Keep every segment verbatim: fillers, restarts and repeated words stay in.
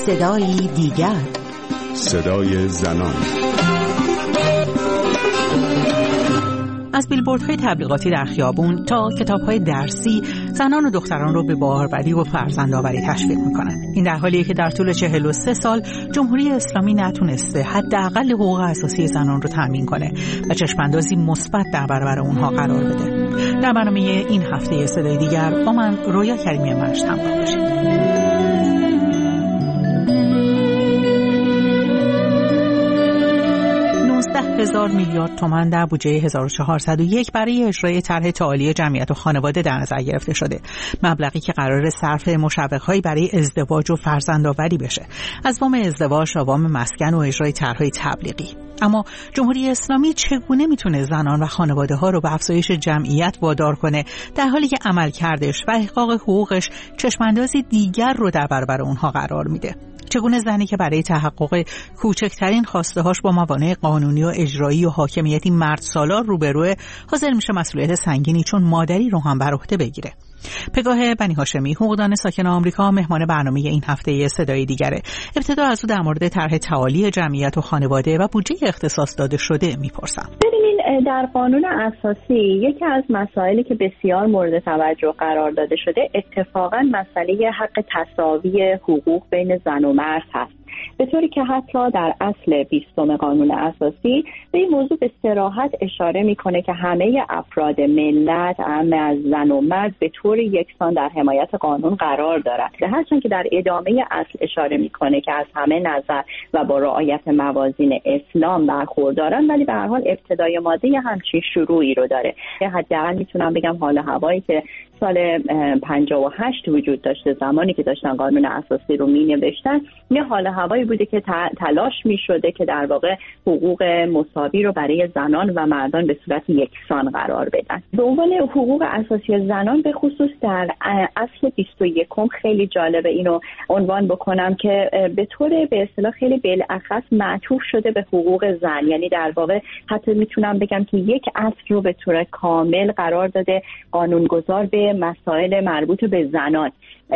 صدای دیگر، صدای زنان. از بیلبوردهای تبلیغاتی در خیابون تا کتاب‌های درسی، زنان و دختران رو به باروری و فرزندآوری تشویق می‌کنند. این در حالیه که در طول چهل و سه سال جمهوری اسلامی نتونسته حداقل حقوق اساسی زنان رو تامین کنه و چشم‌اندازی مثبت در برابر اونها قرار بده. در برنامه این هفته صدای دیگر با من رویا کریمی مشت همراه باشید. هزار میلیارد تومان در بودجه هزار و چهارصد و یک برای اجرای طرح تعالی جمعیت و خانواده در نظر گرفته شده. مبلغی که قرار صرف مشوق‌هایی برای ازدواج و فرزندآوری بشه، از وام ازدواج، وام مسکن و اجرای طرح‌های تبلیغی. اما جمهوری اسلامی چگونه میتونه زنان و خانواده‌ها رو به افزایش جمعیت وادار کنه در حالی که عملکردش و احقاق حقوقش چشم‌اندازی دیگر رو در برابر اونها قرار میده؟ چگونه زنی که برای تحقق کوچکترین خواسته‌هاش با موانع قانونی و اجرایی و حاکمیتی مرد سالار روبروه، حاضر میشه مسئولیت سنگینی چون مادری رو هم بر عهده بگیره؟ پگاه بنی هاشمی، حقوقدان ساکن آمریکا، مهمان برنامه این هفته صدای دیگره. ابتدا از او در مورد طرح تعالی جمعیت و خانواده و بودجه اختصاص داده شده میپرسم. ببینین، در قانون اساسی یکی از مسائلی که بسیار مورد توجه قرار داده شده اتفاقاً مسئله حق تساوی حقوق بین زن و مرد هست، به طوری که حتی در اصل بیستم قانون اساسی به این موضوع به صراحت اشاره میکنه که همه افراد ملت، همه از زن و مرد، به طور یکسان در حمایت قانون قرار دارند. هرچند که در ادامه اصل اشاره میکنه که از همه نظر و با رعایت موازین اسلام برخوردارن، ولی به هر حال ابتدای ماده همچین شروعی رو داره. حداقل میتونم بگم حال هوایی که سال پنجاه و هشت وجود داشته، زمانی که داشتن قانون اساسی رو می نوشتن، یه حال هوایی بوده که تلاش می شده که در واقع حقوق مساوی رو برای زنان و مردان به صورت یکسان قرار بدن. به عنوان حقوق اساسی زنان به خصوص در اصل بیست و یکم خیلی جالبه اینو عنوان بکنم که به طور به اصطلاح خیلی بالاخص معطوف شده به حقوق زن، یعنی در واقع حتی میتونم بگم که یک اصل رو به طور کامل قرار داده قانونگذار به مسائل مربوط به زنان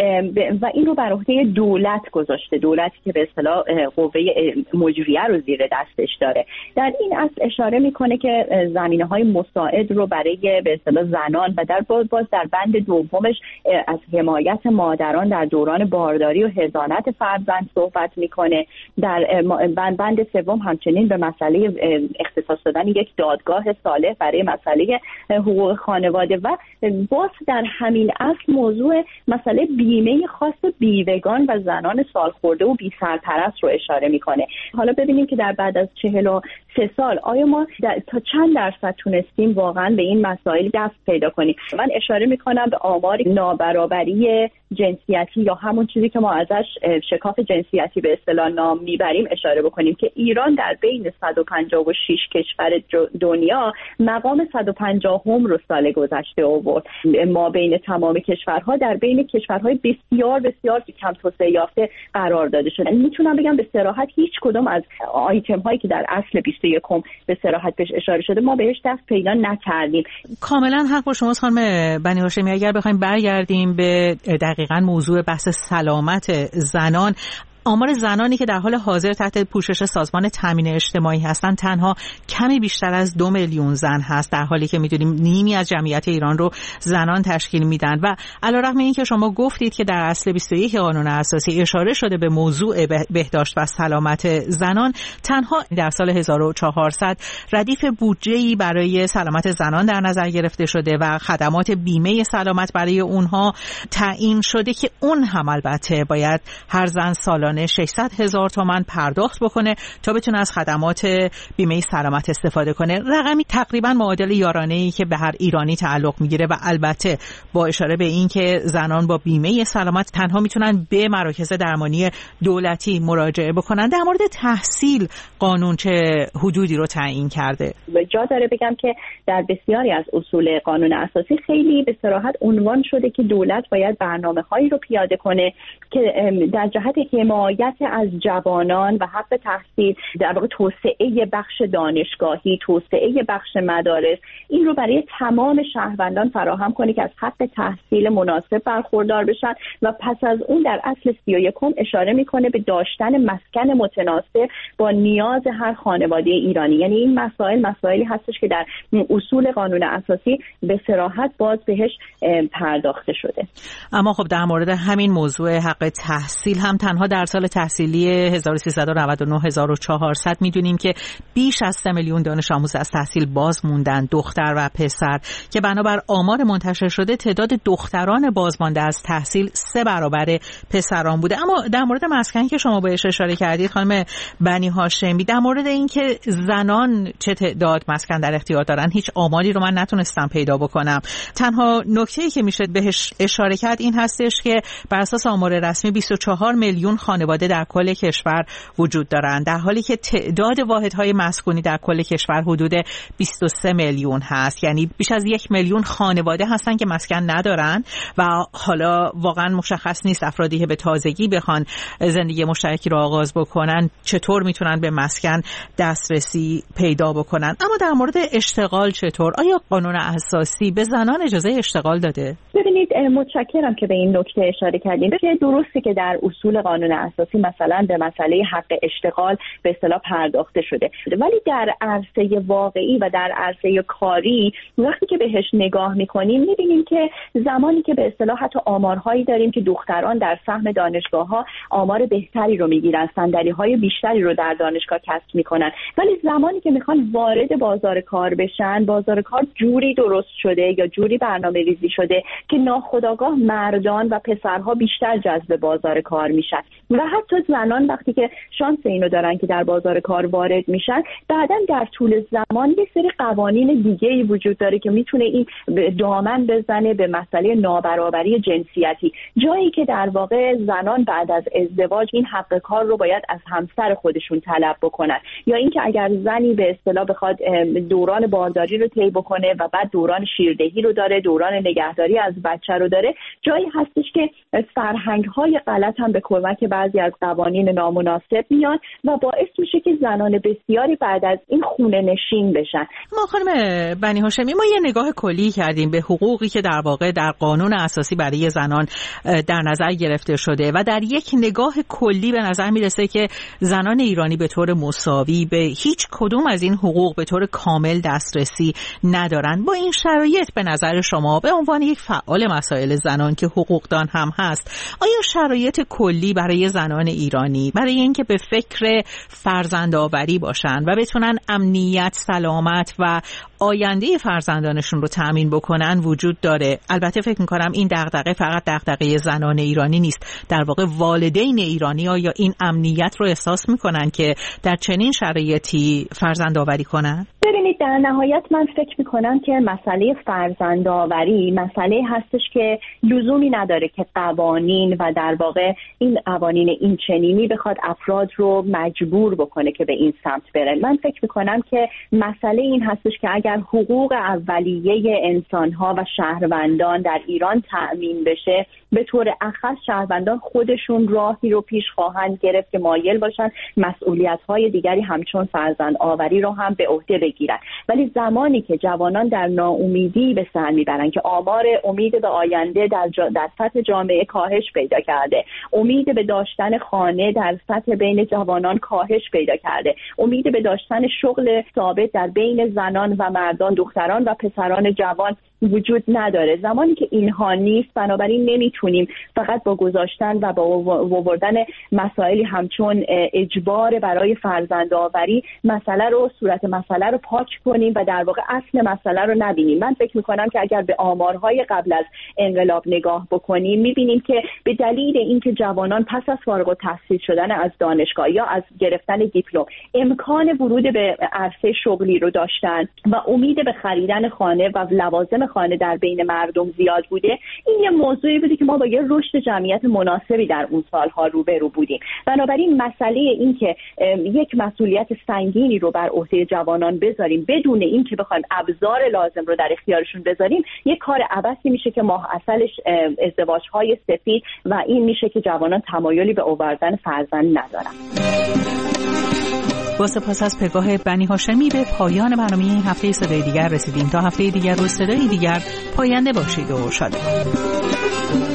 و این رو بر عهده دولت گذاشته، دولتی که به اصطلاح قوه مجریه رو زیر دستش داره. در این اصل اشاره میکنه که زمینه‌های مساعد رو برای به اصطلاح زنان و در باز باز در بند دومش از حمایت مادران در دوران بارداری و حضانت فرزند صحبت میکنه. در بند سوم همچنین به مسئله اختصاص دادن یک دادگاه صالح برای مسئله حقوق خانواده و باز در همین اصل موضوع مسئله بیمه خاص بیوگان و زنان سالخورده و بی سرپرست رو اشاره میکنه. حالا ببینیم که در بعد از چهل و سه سال آیا ما تا چند درصد تونستیم واقعا به این مسائل دست پیدا کنیم. من اشاره میکنم به آمار نابرابری جنسیتی یا همون چیزی که ما ازش شکاف جنسیتی به اصطلاح نام میبریم اشاره بکنیم که ایران در بین صد و پنجاه و شش کشور دنیا مقام صد و پنجاهم رو سال گذشته آورد. ما بین تمام کشورها در بین کشورهای بسیار بسیار کم توسعه یافته قرار داده شده. میتونم بگم به صراحت هیچ کدوم از آیتم هایی که در اصل بیست و یکم به صراحت بهش اشاره شده ما بهش دست پیدا نکردیم. کاملا حق با شماست خانم بنی هاشمی. اگر بخوایم برگردیم به دقیقاً موضوع بحث سلامت زنان، آمار زنانی که در حال حاضر تحت پوشش سازمان تامین اجتماعی هستند تنها کمی بیشتر از دو میلیون زن هست، در حالی که میدونیم نیمی از جمعیت ایران رو زنان تشکیل میدن. و علیرغم این که شما گفتید که در اصل بیست و یک قانون اساسی اشاره شده به موضوع بهداشت و سلامت زنان، تنها در سال هزار و چهارصد ردیف بودجه‌ای برای سلامت زنان در نظر گرفته شده و خدمات بیمه سلامت برای اونها تعیین شده که اون هم البته باید هر زن سالانه ششصد هزار تومان پرداخت بکنه تا بتونه از خدمات بیمه سلامت استفاده کنه. رقمی تقریبا معادل یارانه‌ای که به هر ایرانی تعلق میگیره و البته با اشاره به این که زنان با بیمه سلامت تنها میتونن به مراکز درمانی دولتی مراجعه بکنن. در مورد تحصیل قانون چه حدودی رو تعیین کرده؟ جا داره بگم که در بسیاری از اصول قانون اساسی خیلی به صراحت عنوان شده که دولت باید برنامه‌هایی رو پیاده کنه که در جهت حمایت حمایت از جوانان و حق تحصیل، در واقع توسعه بخش دانشگاهی، توسعه بخش مدارس، این رو برای تمام شهروندان فراهم کنه که از حق تحصیل مناسب برخوردار بشن و پس از اون در اصل سی و یکم اشاره میکنه به داشتن مسکن متناسب با نیاز هر خانواده ایرانی. یعنی این مسائل مسائلی هستش که در اصول قانون اساسی به صراحت باز بهش پرداخته شده. اما خب در مورد همین موضوع حق تحصیل هم تنها در سال تحصیلی هزار و سیصد و نود و نه هزار و چهارصد میدونیم که بیش از سه میلیون دانش آموز از تحصیل باز موندن، دختر و پسر، که بنابر آمار منتشر شده تعداد دختران بازمانده از تحصیل سه برابر پسران بوده. اما در مورد مسکن که شما بهش اشاره کردید خانم بنی هاشمی، در مورد اینکه زنان چه تعداد مسکن در اختیار دارن هیچ آماری رو من نتونستم پیدا بکنم. تنها نکته‌ای که میشه بهش اشاره کرد این هستش که بر اساس آمار رسمی بیست و چهار میلیون خانواده در کل کشور وجود دارند، در حالی که تعداد واحدهای مسکونی در کل کشور حدود بیست و سه میلیون هست. یعنی بیش از یک میلیون خانواده هستن که مسکن ندارن و حالا واقعا مشخص نیست افرادی که به تازگی بخوان زندگی مشترکی رو آغاز بکنن چطور میتونن به مسکن دسترسی پیدا بکنن. اما در مورد اشتغال چطور؟ آیا قانون اساسی به زنان اجازه اشتغال داده؟ ببینید، متشکرم که به این نکته اشاره کردیم. که درسته که در اصول قانون اساسی مثلا به مسئله حق اشتغال به اصطلاح پرداخته شده، ولی در عرصه واقعی و در عرصه کاری وقتی که بهش نگاه میکنیم میبینیم که زمانی که به اصطلاح حتی آمارهایی داریم که دختران در سهم دانشگاه‌ها آمار بهتری رو میگیرن، صندلی‌های بیشتری رو در دانشگاه کسب میکنن، ولی زمانی که میخوان وارد بازار کار بشن، بازار کار جوری درست شده یا جوری برنامه‌ریزی شده که ناخودآگاه مردان و پسرها بیشتر جذب بازار کار میشن و حتی زنان وقتی که شانس اینو دارن که در بازار کار وارد میشن، بعداً در طول زمان یه سری قوانین دیگه‌ای وجود داره که میتونه این دامن بزنه به مسئله نابرابری جنسیتی، جایی که در واقع زنان بعد از ازدواج این حق کار رو باید از همسر خودشون طلب بکنن، یا اینکه اگر زنی به اصطلاح بخواد دوران بارداری رو طی بکنه و بعد دوران شیردهی رو داره، دوران نگهداری از بچه رو داره، جایی هستش که فرهنگ‌های غلط هم به کمک بعضی از قوانین نامناسب میان و باعث میشه که زنان بسیاری بعد از این خونه نشین بشن. ما خانم بنی هاشمی ما یه نگاه کلی کردیم به حقوقی که در واقع در قانون اساسی برای زنان در نظر گرفته شده و در یک نگاه کلی به نظر میرسه که زنان ایرانی به طور مساوی به هیچ کدوم از این حقوق به طور کامل دسترسی ندارن. با این شرایط به نظر شما به عنوان یک فعال مسائل زنان که حقوقدان هم هست، آیا شرایط کلی برای زنان ایرانی برای اینکه به فکر فرزندآوری باشن و بتونن امنیت، سلامت و آینده فرزندانشون رو تأمین بکنن وجود داره؟ البته فکر می‌کنم این دغدغه فقط دغدغه زنان ایرانی نیست، در واقع والدین ایرانی آیا این امنیت رو احساس می‌کنن که در چنین شرایطی فرزندآوری کنن؟ ببینید، در نهایت من فکر می‌کنم که مسئله فرزندآوری مسئله هستش که لزومی نداره که قوانین و در واقع این قوانین این چنینی بخواد افراد رو مجبور بکنه که به این سمت بره. من فکر می‌کنم که مسئله این هستش که اگر حقوق اولیه انسان‌ها و شهروندان در ایران تأمین بشه، به طور اخص شهروندان خودشون راهی رو پیش خواهند گرفت که مایل باشن مسئولیت‌های دیگری همچون فرزند آوری رو هم به عهده بگیرن. ولی زمانی که جوانان در ناامیدی به سر میبرن که آمار امید به آینده در, جا در سطح جامعه کاهش پیدا کرده، امید به داشتن خانه در سطح بین جوانان کاهش پیدا کرده، امید به داشتن شغل ثابت در بین زنان و مردان، دختران و پسران جوان وجود نداره. زمانی که اینها نیست، بنابراین نمیتونیم فقط با گذاشتن و با آوردن مسائلی همچون اجبار برای فرزندآوری مسئله رو صورت مسئله رو پاک کنیم و در واقع اصل مسئله رو نبینیم. من فکر میکنم که اگر به آمارهای قبل از انقلاب نگاه بکنیم، میبینیم که به دلیل اینکه جوانان پس از فارغ التحصیل شدن از دانشگاه یا از گرفتن دیپلم امکان ورود به عرصه شغلی رو داشتن و امید به خریدن خانه و لوازم خانه در بین مردم زیاد بوده، این یه موضوعی بوده که ما با یه رشد جمعیت مناسبی در اون سالها روبرو بودیم. بنابراین مسئله این که یک مسئولیت سنگینی رو بر عهده جوانان بذاریم بدون این که بخوایم ابزار لازم رو در اختیارشون بذاریم، یک کار عبثی میشه که ماه اصلش ازدواج‌های سفید و این میشه که جوانان تمایلی به آوردن فرزند ندارن. با سپاس از پگاه بنی هاشمی به پایان برنامه این هفته صدای دیگر رسیدیم. تا هفته دیگر و صدای دیگر پاینده باشید و شاد باشید.